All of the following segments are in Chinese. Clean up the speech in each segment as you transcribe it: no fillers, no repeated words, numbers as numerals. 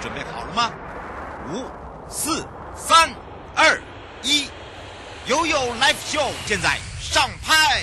准备好了吗？5、4、3、2、1，悠悠 Live Show 现在上拍。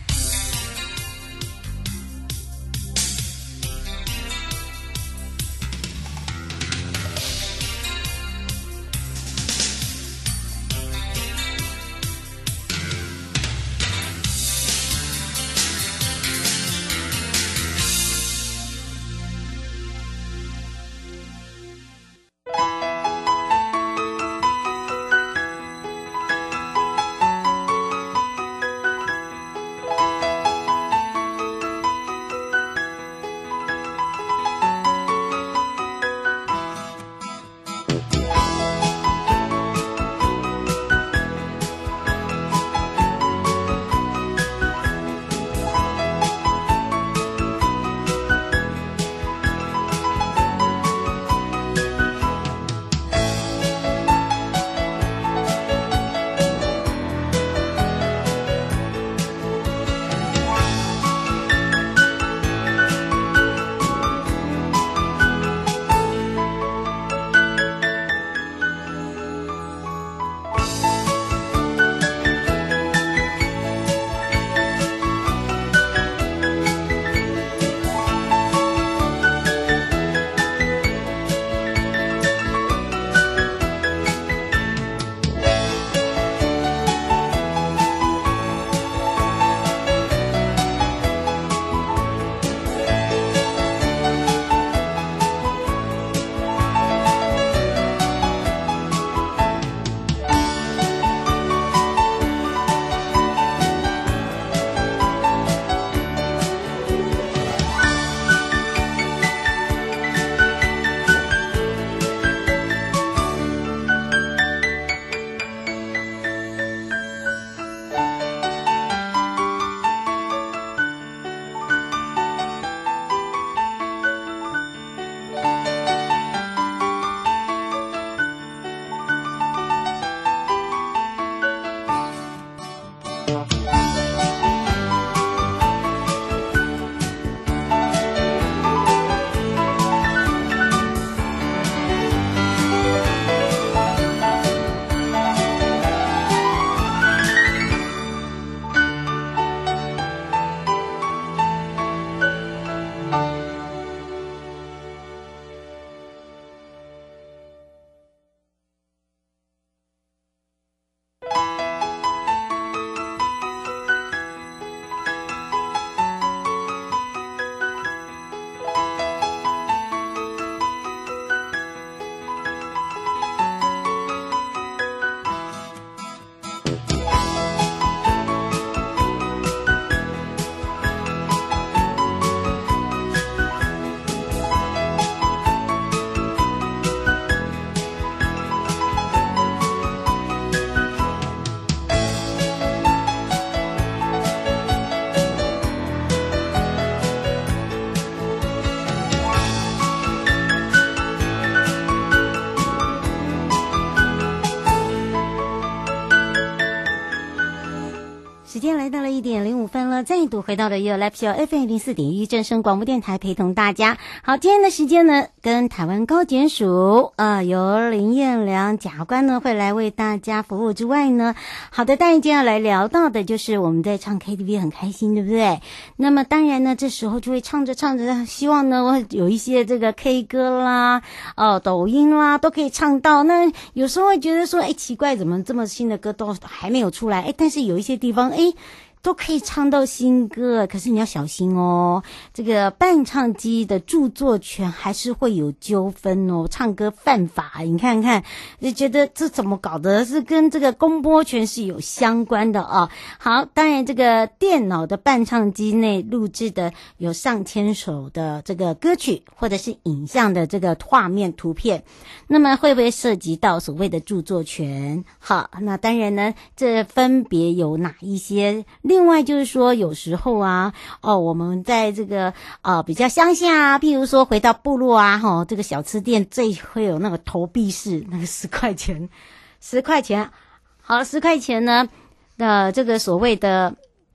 时间来到了1:05了，再度回到了悠悠 Live Show FM 04.1正声广播电台，陪同大家。好，今天的时间呢，跟台湾高检署由林彦良检察官呢会来为大家服务之外呢，好的，当然今天要来聊到的就是我们在唱 KTV 很开心，对不对？那么当然呢，这时候就会唱着唱着，希望呢有一些这个 K 歌啦、抖音啦都可以唱到。那有时候会觉得说，奇怪，怎么这么新的歌都还没有出来？但是有一些地方，都可以唱到新歌，可是你要小心哦，这个伴唱机的著作权还是会有纠纷哦，唱歌犯法，你看看，就觉得这怎么搞的，是跟这个公播权是有相关的哦。好，当然这个电脑的伴唱机内录制的有上千首的这个歌曲或者是影像的这个画面图片，那么会不会涉及到所谓的著作权？好，那当然呢，这分别有哪一些？另外就是说，有时候我们在这个比较乡下譬如说回到部落这个小吃店最会有那个投币式，那个10块钱，好，10块钱呢，这个所谓的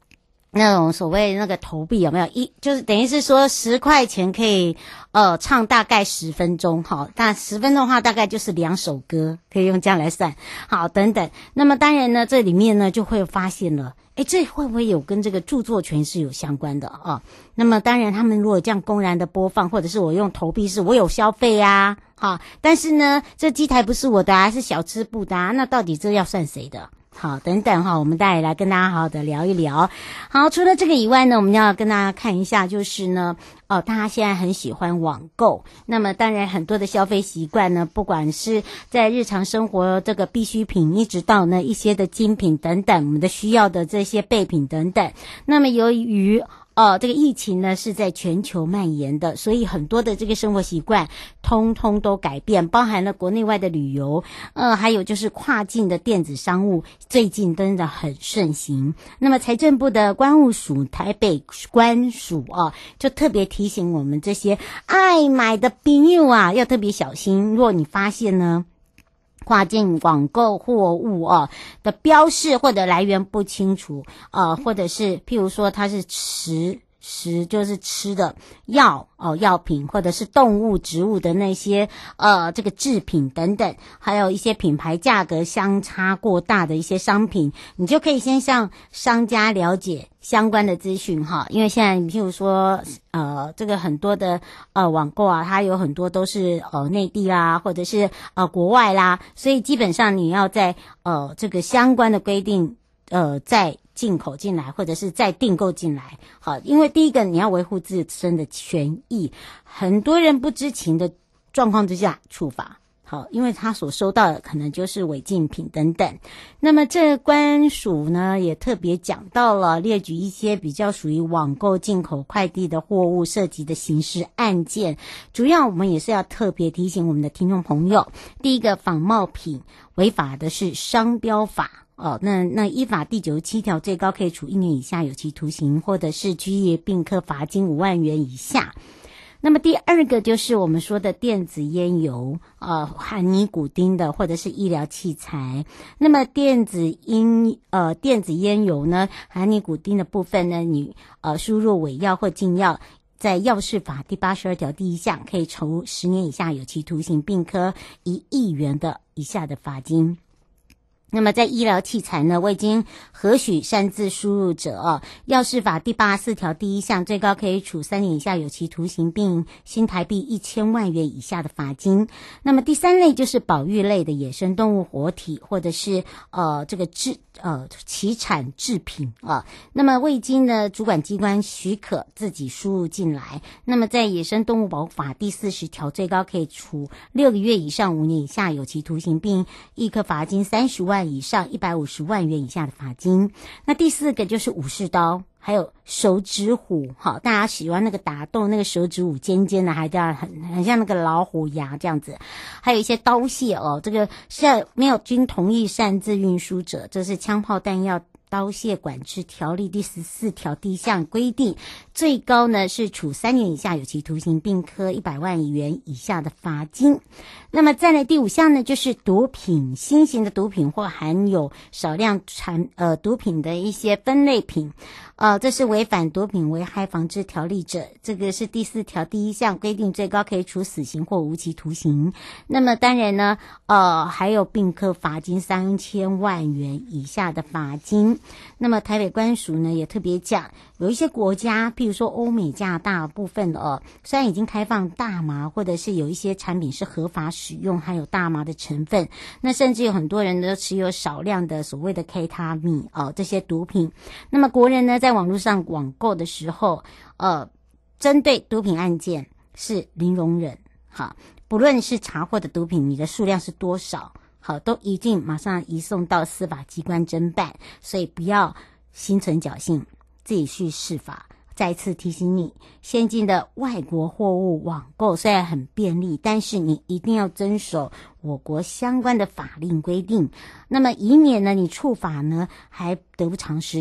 那种所谓那个投币有没有就是等于是说10块钱可以唱大概10分钟，好，那10分钟的话大概就是2首歌，可以用这样来算，好，等等。那么当然呢，这里面呢就会发现了，这会不会有跟这个著作权是有相关的啊？那么当然他们如果这样公然的播放，或者是我用投币式，我有消费啊，好，但是呢这机台不是我的啊，是小吃部的啊，那到底这要算谁的？好，等等哈，我们待会来跟大家好好的聊一聊。好，除了这个以外呢，我们要跟大家看一下，就是呢，大家现在很喜欢网购，那么当然很多的消费习惯呢，不管是在日常生活这个必需品，一直到呢一些的精品等等，我们的需要的这些备品等等，那么由于这个疫情呢是在全球蔓延的，所以很多的这个生活习惯通通都改变，包含了国内外的旅游，还有就是跨境的电子商务，最近真的很盛行。那么财政部的关务署台北关署就特别提醒我们这些爱买的朋友啊，要特别小心。若你发现呢跨境网购货物的标示或者来源不清楚或者是譬如说它是食就是吃的药品，或者是动物植物的那些这个制品等等，还有一些品牌价格相差过大的一些商品，你就可以先向商家了解相关的资讯哈。因为现在譬如说这个很多的网购啊，它有很多都是内地啦，或者是国外啦，所以基本上你要在这个相关的规定再进口进来，或者是再订购进来。好，因为第一个你要维护自身的权益，很多人不知情的状况之下处罚。好，因为他所收到的可能就是违禁品等等。那么这关署呢也特别讲到了，列举一些比较属于网购进口快递的货物涉及的刑事案件。主要我们也是要特别提醒我们的听众朋友，第一个仿冒品违法的是商标法。那依法第97条最高可以处1年以下有期徒刑，或者是拘役并科罚金5万元以下。那么第二个就是我们说的电子烟油含尼古丁的，或者是医疗器材。那么电子烟油呢，含尼古丁的部分呢，你输入伪药或禁药，在药事法第82条第1项可以处10年以下有期徒刑，并科1亿元的以下的罚金。那么在医疗器材呢，未经核许擅自输入者药事法第84条第1项最高可以处3年以下有期徒刑，并新台币1000万元以下的罚金。那么第三类就是保育类的野生动物活体，或者是这个其产制品那么未经呢主管机关许可自己输入进来，那么在野生动物保护法第40条最高可以处6个月以上5年以下有期徒刑，并易科罚金30万以上150万元以下的罚金。那第四个就是武士刀，还有手指虎，好，大家喜欢那个打斗那个手指虎尖尖的，还这样很像那个老虎牙这样子。还有一些刀械这个是没有经同意擅自运输者，这是枪炮弹药刀械管制条例第14条第1项规定，最高呢是处3年以下有期徒刑，并科100万元以下的罚金。那么再来第5项呢，就是毒品，新型的毒品或含有少量毒品的一些分类品，这是违反毒品危害防治条例者，这个是第4条第1项规定，最高可以处死刑或无期徒刑。那么当然呢，还有并科罚金3000万元以下的罚金。那么台北关署呢也特别讲，有一些国家，譬如说欧美加拿大部分的虽然已经开放大麻，或者是有一些产品是合法使用含有大麻的成分，那甚至有很多人都持有少量的所谓的 K 他命这些毒品。那么国人呢在网络上网购的时候，针对毒品案件是零容忍，好，不论是查获的毒品你的数量是多少，好，都一定马上移送到司法机关侦办，所以不要心存侥幸自己去释法。再次提醒你，现今的外国货物网购虽然很便利，但是你一定要遵守我国相关的法令规定，那么以免呢你触法呢还得不偿失。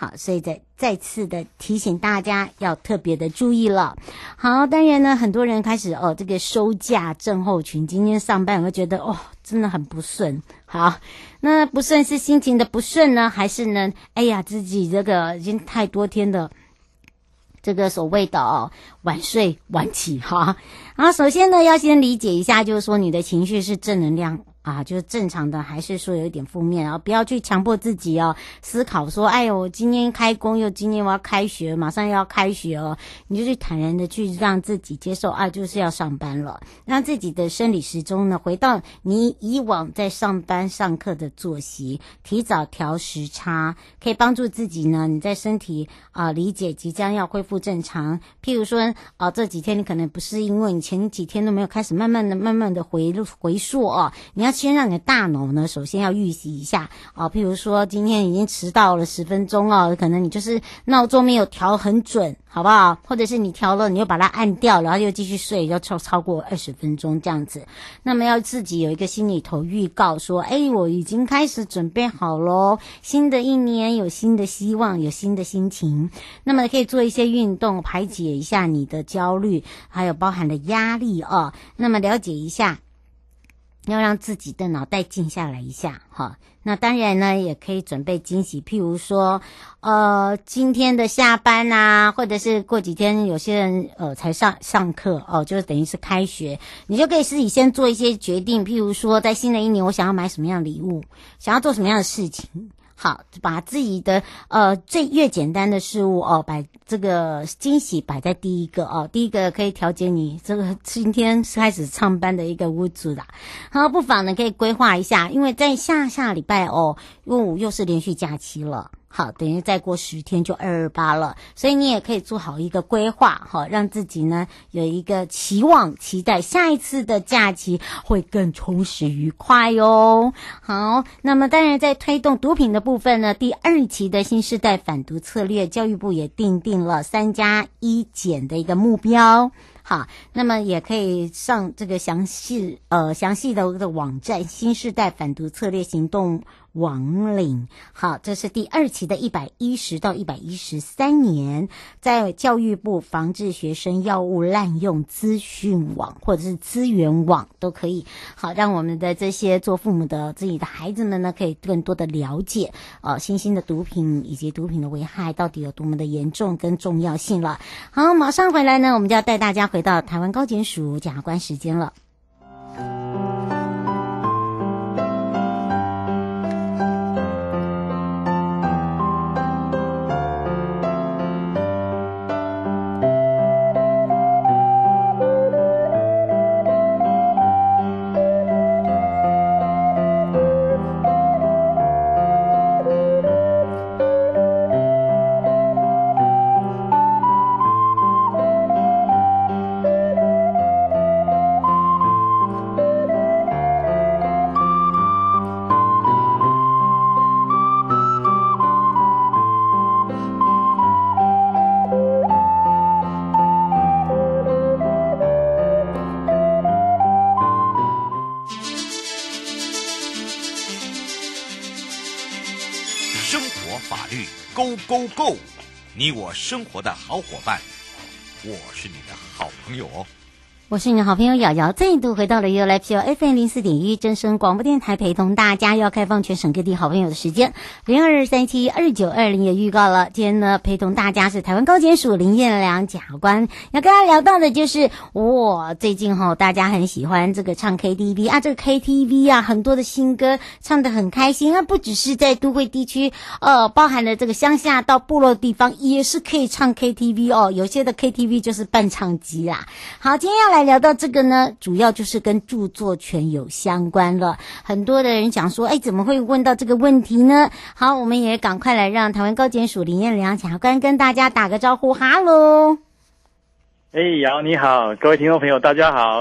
好，所以再次的提醒大家要特别的注意了。好，当然呢，很多人开始这个收假症候群，今天上班会觉得真的很不顺。好，那不顺是心情的不顺呢，还是呢，哎呀，自己这个已经太多天的这个所谓的晚睡晚起哈。然后首先呢，要先理解一下，就是说你的情绪是正能量啊，就是正常的，还是说有一点负面，然后不要去强迫自己思考说，哎呦，今天开工今天我要开学，马上要开学你就去坦然的去让自己接受就是要上班了，让自己的生理时钟呢回到你以往在上班上课的作息，提早调时差，可以帮助自己呢，你在身体理解即将要恢复正常。譬如说这几天你可能不是因为你前几天都没有开始慢慢的回溯你要先让你的大脑呢首先要预习一下譬如说今天已经迟到了10分钟可能你就是闹钟没有调很准，好不好？或者是你调了你又把它按掉，然后又继续睡，要超过20分钟这样子。那么要自己有一个心里头预告说，我已经开始准备好咯，新的一年有新的希望，有新的心情。那么可以做一些运动，排解一下你的焦虑，还有包含的压力那么了解一下，要让自己的脑袋静下来一下那当然呢，也可以准备惊喜，譬如说今天的下班啊，或者是过几天有些人才上课就是等于是开学，你就可以自己先做一些决定，譬如说在新的一年我想要买什么样的礼物，想要做什么样的事情。好，把自己的越简单的事物把这个惊喜摆在第一个第一个可以调节你这个今天开始上班的一个屋子啦。好，不妨呢可以规划一下，因为在下礼拜又是连续假期了。好，等于再过10天就228了，所以你也可以做好一个规划让自己呢有一个期待下一次的假期会更充实愉快好，那么当然在推动毒品的部分呢，第2期的新世代反毒策略，教育部也订定了3+1检的一个目标。好，那么也可以上这个详细的网站新世代反毒策略行动网领。好，这是第2期的110到113年，在教育部防治学生药物滥用资讯网或者是资源网都可以。好，让我们的这些做父母的自己的孩子们呢，可以更多的了解新兴的毒品以及毒品的危害到底有多么的严重跟重要性了。好，马上回来呢，我们就要带大家回到台湾高检署检察官时间了。 Go Go Go！ 你我生活的好伙伴，我是你的好朋友我是你的好朋友瑶瑶，再度回到了 You Live Show FM04.1真声广播电台，陪同大家要开放全省各地好朋友的时间02372920也预告了。今天呢，陪同大家是台湾高检署林彦良检察官，要跟他聊到的就是最近大家很喜欢这个唱 KTV 这个 KTV 很多的新歌唱得很开心不只是在都会地区包含了这个乡下到部落地方也是可以唱 KTV 有些的 KTV 就是伴唱机啦。好，今天要来聊到这个呢，主要就是跟著作权有相关了。很多的人讲说怎么会问到这个问题呢？好，我们也赶快来让台湾高检署林彦良检察官跟大家打个招呼。哈喽， 瑶你好，各位听众朋友大家好，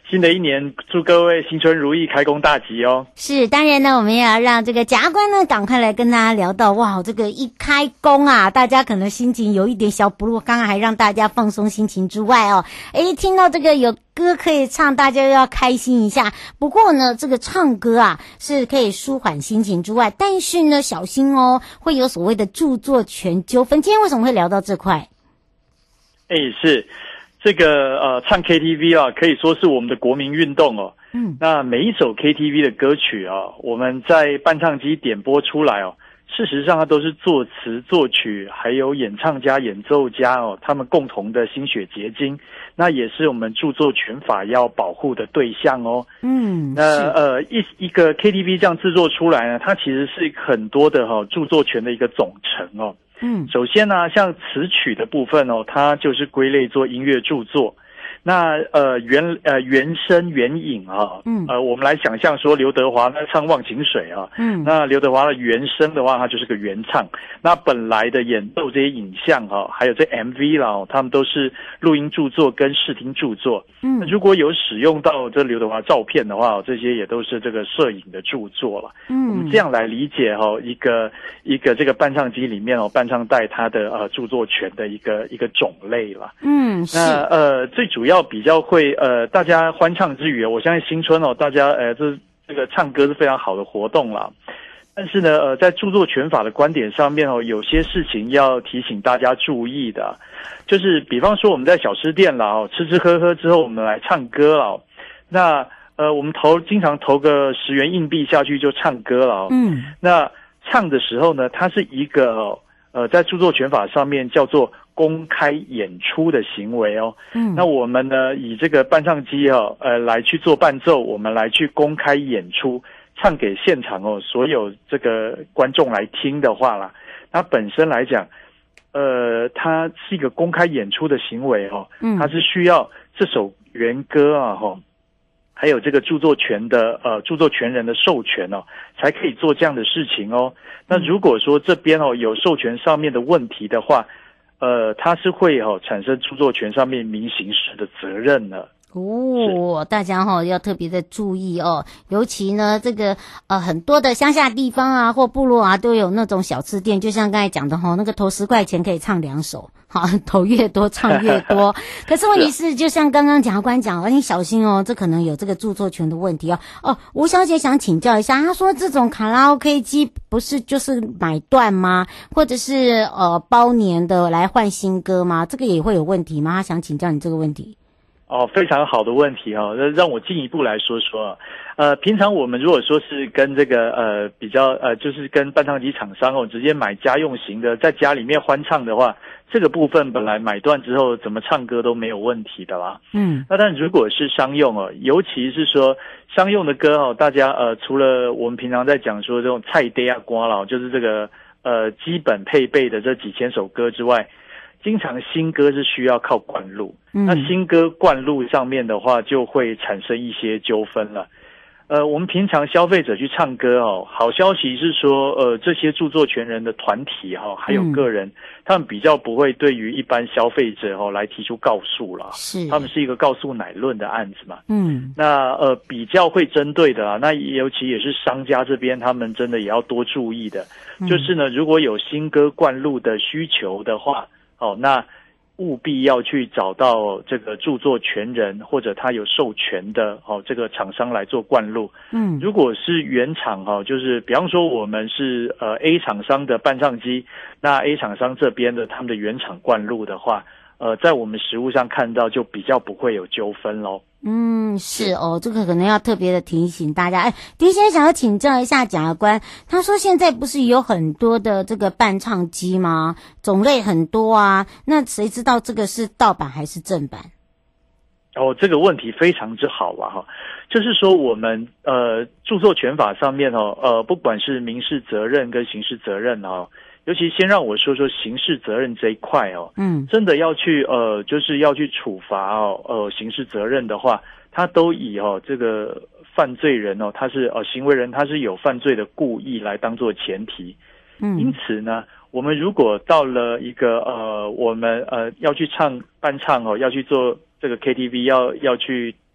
新的一年，祝各位新春如意，开工大吉哦！ 是，当然呢，我们也要让这个检察官呢赶快来跟大家聊到，哇，这个一开工啊，大家可能心情有一点小不落，刚刚还让大家放松心情之外哦，听到这个有歌可以唱，大家要开心一下。不过呢，这个唱歌啊是可以舒缓心情之外，但是呢，小心哦，会有所谓的著作权纠纷。今天为什么会聊到这块？ 是。这个唱 KTV 啊，可以说是我们的国民运动哦。那每一首 KTV 的歌曲啊，我们在伴唱机点播出来哦，事实上它都是作词作曲还有演唱家演奏家哦，他们共同的心血结晶，那也是我们著作权法要保护的对象哦。那一个 KTV 这样制作出来呢，它其实是很多的著作权的一个总成哦。首先呢，像词曲的部分哦，它就是归类做音乐著作。那原声原影啊，我们来想象说刘德华那唱《忘情水》啊，那刘德华的原声的话，它就是个原唱。那本来的演奏这些影像啊，还有这 MV 啦，他们都是录音著作跟视听著作。那如果有使用到这刘德华照片的话，这些也都是这个摄影的著作了。我们这样来理解一个这个伴唱机里面伴唱带它的著作权的一个种类了。那最主要比较会大家欢唱之余，我相信新春大家这个唱歌是非常好的活动啦。但是呢在著作权法的观点上面有些事情要提醒大家注意的，就是比方说我们在小吃店啦吃吃喝喝之后，我们来唱歌啦，那我们经常投个10元硬币下去就唱歌了。那唱的时候呢，它是一个在著作权法上面叫做公开演出的行为哦。那我们呢以这个伴唱机来去做伴奏，我们来去公开演出，唱给现场所有这个观众来听的话啦，它本身来讲它是一个公开演出的行为它是需要这首原歌还有这个著作权人的授权才可以做这样的事情哦。那如果说这边有授权上面的问题的话，它是会产生著作权上面民刑事的责任的。 大家要特别的注意哦，尤其呢这个很多的乡下地方啊或部落啊都有那种小吃店，就像刚才讲的那个投10块钱可以唱2首，好，投越多唱越多。可是问题是就像刚刚检察官讲你小心这可能有这个著作权的问题吴小姐想请教一下，她说这种卡拉 OK 机不是就是买断吗？或者是包年的来换新歌吗？这个也会有问题吗？她想请教你这个问题。 非常好的问题让我进一步来说说平常我们如果说是跟这个比较就是跟伴唱机厂商直接买家用型的，在家里面欢唱的话，这个部分本来买断之后怎么唱歌都没有问题的啦。那但如果是商用尤其是说商用的歌大家除了我们平常在讲说这种菜碟啊歌啦，就是这个基本配备的这几千首歌之外，经常新歌是需要靠灌录，那新歌灌录上面的话就会产生一些纠纷了。我们平常消费者去唱歌好消息是说这些著作权人的团体还有个人，他们比较不会对于一般消费者来提出告诉了，他们是一个告诉乃论的案子嘛。那比较会针对的那尤其也是商家这边他们真的也要多注意的，就是呢如果有新歌灌录的需求的话那务必要去找到这个著作权人或者他有授权的这个厂商来做灌录。如果是原厂就是比方说我们是A 厂商的伴唱机，那 A 厂商这边的他们的原厂灌录的话，在我们实务上看到就比较不会有纠纷咯。 是这个可能要特别的提醒大家。狄先生想要请教一下检察官，他说现在不是有很多的这个伴唱机吗？种类很多啊，那谁知道这个是盗版还是正版？ 这个问题非常之好啊就是说我们著作权法上面不管是民事责任跟刑事责任尤其先让我说说刑事责任这一块真的要去就是要去处罚刑事责任的话，他都以这个犯罪人他是行为人他是有犯罪的故意来当做前提。因此呢，我们如果到了一个我们要去伴唱要去做这个 KTV 要去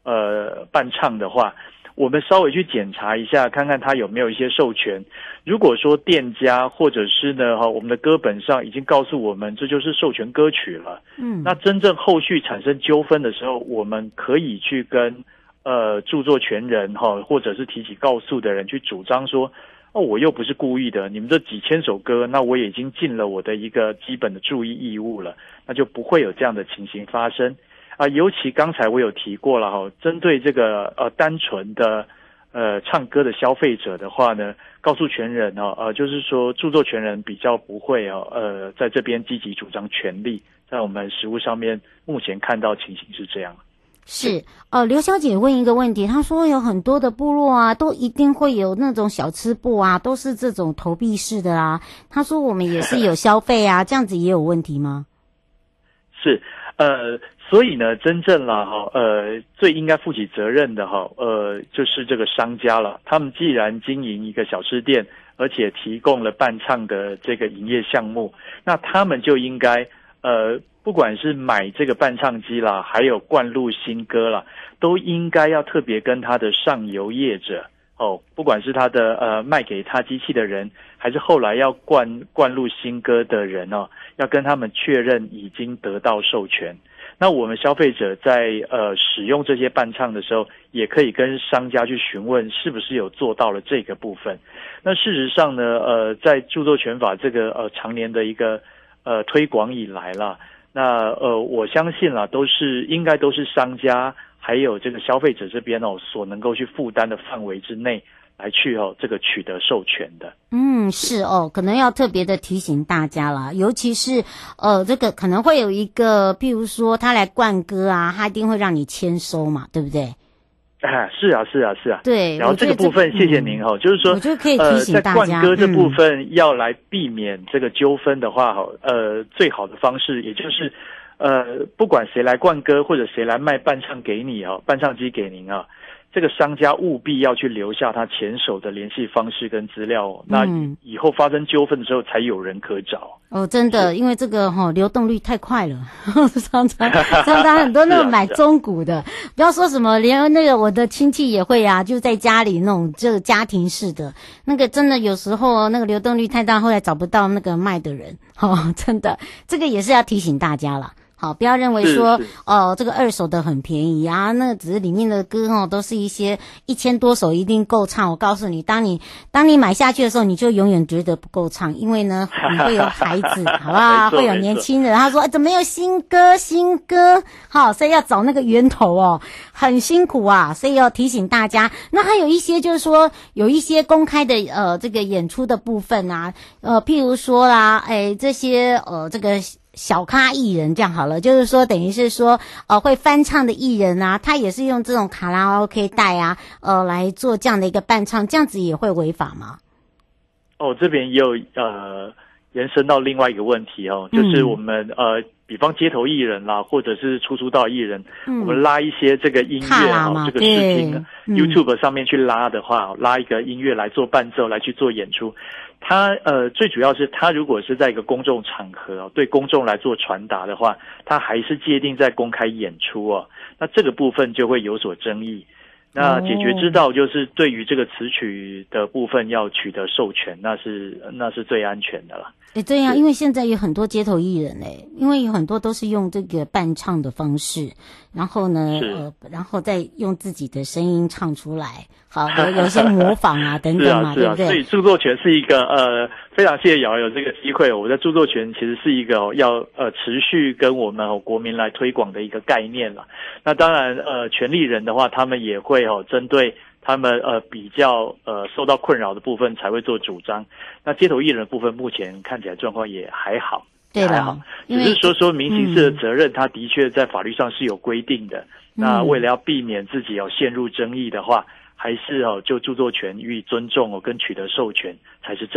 伴唱的话，我们稍微去检查一下，看看他有没有一些授权。如果说店家或者是呢我们的歌本上已经告诉我们这就是授权歌曲了，那真正后续产生纠纷的时候，我们可以去跟著作权人或者是提起告诉的人去主张说，我又不是故意的，你们这几千首歌，那我也已经尽了我的一个基本的注意义务了，那就不会有这样的情形发生尤其刚才我有提过了针对这个单纯的唱歌的消费者的话呢，告诉权人就是说著作权人比较不会在这边积极主张权利，在我们实务上面目前看到情形是这样。 是刘小姐问一个问题，她说有很多的部落啊，都一定会有那种小吃部啊，都是这种投币式的啊。她说我们也是有消费啊，这样子也有问题吗？ 是所以呢，真正最应该负起责任的就是这个商家了。他们既然经营一个小吃店，而且提供了伴唱的这个营业项目，那他们就应该不管是买这个伴唱机啦，还有灌录新歌啦，都应该要特别跟他的上游业者不管是他的卖给他机器的人，还是后来要灌录新歌的人要跟他们确认已经得到授权。那我们消费者在使用这些伴唱的时候，也可以跟商家去询问是不是有做到了这个部分。那事实上呢，在著作权法这个常年的一个推广以来啦，那我相信啦，应该都是商家还有这个消费者这边所能够去负担的范围之内来去这个取得授权的。 是可能要特别的提醒大家啦，尤其是这个可能会有一个，譬如说他来灌歌啊，他一定会让你签收嘛，对不对？ 是啊。 对， 然后这个部分谢谢您就是说， 我觉得可以提醒大家， 在灌歌这部分要来避免这个纠纷的话最好的方式也就是不管谁来灌歌或者谁来卖伴唱给你伴唱机给您这个商家务必要去留下他前手的联系方式跟资料那以后发生纠纷的时候才有人可找。 真的，因为这个流动率太快了，常常很多那种买中古的，不要说什么，连那个我的亲戚也会啊，就在家里那种这个家庭式的，那个真的有时候那个流动率太大，后来找不到那个卖的人真的，这个也是要提醒大家啦。好，不要认为说这个二手的很便宜啊，那只是里面的歌都是一些1000多首一定够唱。我告诉你，当你买下去的时候，你就永远觉得不够唱，因为呢你会有孩子，好不好？会有年轻人，他说怎么有新歌？好，所以要找那个源头很辛苦啊，所以要提醒大家。那还有一些就是说有一些公开的这个演出的部分啊，譬如说啦，这些这个小咖艺人这样好了，就是说等于是说会翻唱的艺人啊，他也是用这种卡拉 OK 带啊来做这样的一个伴唱，这样子也会违法吗？ 这边也有延伸到另外一个问题就是我们比方街头艺人啦，或者是出道艺人，我们拉一些这个音乐这个视频YouTube 上面去拉的话，拉一个音乐来做伴奏来去做演出，他最主要是他如果是在一个公众场合对公众来做传达的话，他还是界定在公开演出那这个部分就会有所争议。那解决之道就是对于这个词曲的部分要取得授权，那是最安全的啦。 对啊，因为现在有很多街头艺人因为有很多都是用这个伴唱的方式，然后呢然后再用自己的声音唱出来，好，有一些模仿啊等等嘛，对不对？ 所以著作权是一个非常谢谢瑶有这个机会，我的著作权其实是一个要持续跟我们国民来推广的一个概念了。那当然权利人的话，他们也会针对他们比较受到困扰的部分才会做主张。那街头艺人的部分目前看起来状况也还好， 对的， 只是说民刑事的责任它的确在法律上是有规定的。那为了要避免自己陷入争议的话，还是就著作权予以尊重跟取得授权才是正办。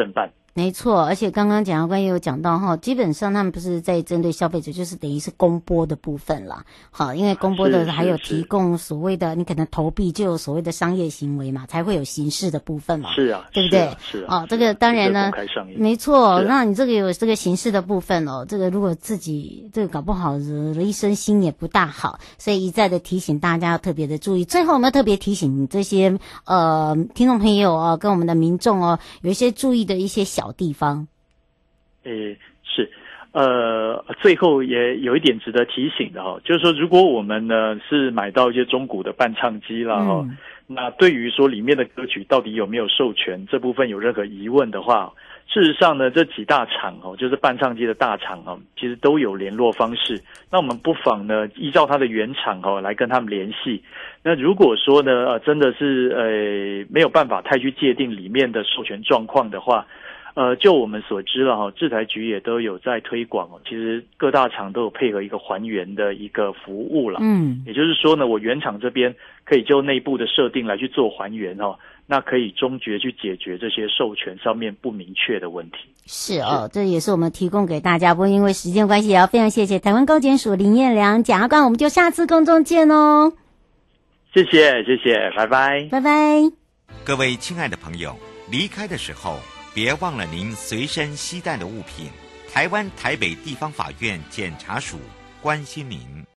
没错，而且刚刚检察官也有讲到哈，基本上他们不是在针对消费者，就是等于是公播的部分啦。好，因为公播的还有提供所谓的你可能投币就有所谓的商业行为嘛，才会有刑事的部分嘛。 是啊， 对不对？ 是啊。 这个当然呢，没错。那你这个有这个刑事的部分哦，这个如果自己这个搞不好惹了一身心也不大好，所以一再的提醒大家要特别的注意。最后我们要特别提醒这些听众朋友哦，跟我们的民众哦，有一些注意的一些小地方。 是，最后也有一点值得提醒的哈，就是说，如果我们呢是买到一些中古的伴唱机啦哈，那对于说里面的歌曲到底有没有授权这部分有任何疑问的话，事实上呢，这几大厂就是伴唱机的大厂其实都有联络方式。那我们不妨呢依照它的原厂来跟他们联系。那如果说呢真的是没有办法太去界定里面的授权状况的话，就我们所知了制裁局也都有在推广其实各大厂都有配合一个还原的一个服务了。也就是说呢，我原厂这边可以就内部的设定来去做还原那可以终决去解决这些授权上面不明确的问题。 是这也是我们提供给大家。不过因为时间关系，也要非常谢谢台湾高检署林彦良检察官，我们就下次空中见哦。 谢谢，拜拜， 拜拜。 各位亲爱的朋友，离开的时候别忘了您随身携带的物品。台湾台北地方法院检察署关心您。